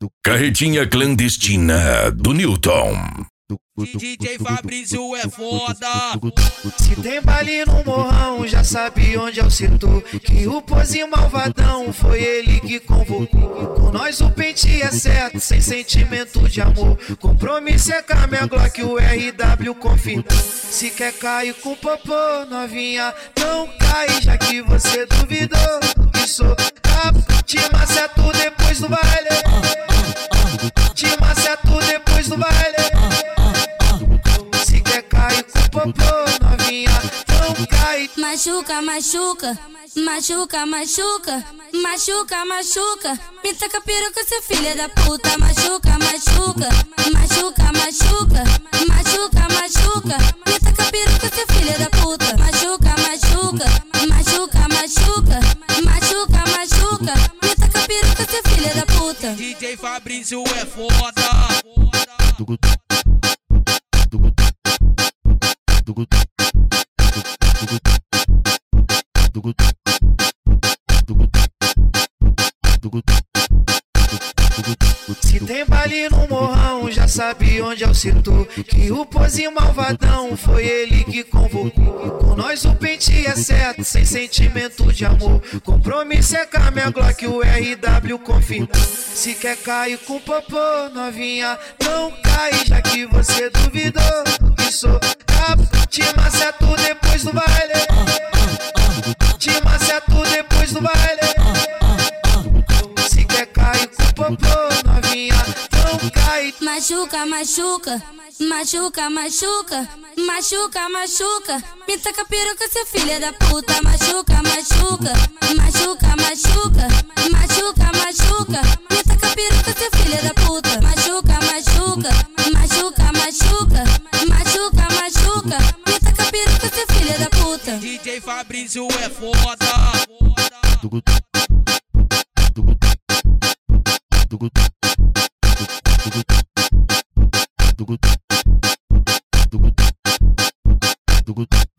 Carretinha clandestina do Newton. DJ Fabrício é foda. Se tem baile no morrão, já sabe onde é o setor. Que o pozinho malvadão foi ele que convocou. Com nós o pente é certo, sem sentimento de amor. Compromisso é com a minha Glock, o RW confirmou. Se quer cair com popô, novinha, não cai, já que você duvidou. Que sou cabo, te maceto depois do baile. Te maceto depois do baile. Se quer cair com popô, novinha, não cai. Machuca, machuca, machuca, machuca, machuca, machuca. Me taca peruca, seu filho da puta. Machuca, machuca, machuca, machuca, machuca, machuca. Me taca peruca, seu filho da puta. Machuca, machuca, machuca, machuca, machuca, machuca. Me taca peruca, seu filho da puta. DJ Fabrício é foda. Se tem baile no morrão, já sabe onde é o setor. Que o pozinho malvadão foi ele que convocou. Com nós o pente é certo, sem sentimento de amor. Compromisso é com a minha Glock, o RW confirmou. Se quer cair com popô, novinha, não cai, já que você duvidou. Que sou cabo, te maceto depois do baile. Te maceto depois do baile. Se quer cair com popô, novinha, não cai. Machuca, machuca, machuca, machuca, machuca, machuca. Me taca peruca, seu filho da puta. Machuca, machuca, machuca, machuca, machuca, machuca. Me taca peruca, seu filho da puta. Machuca, machuca, machuca, machuca, machuca, machuca. Me taca peruca, seu filho da puta. DJ Fabrício é foda. Tugut.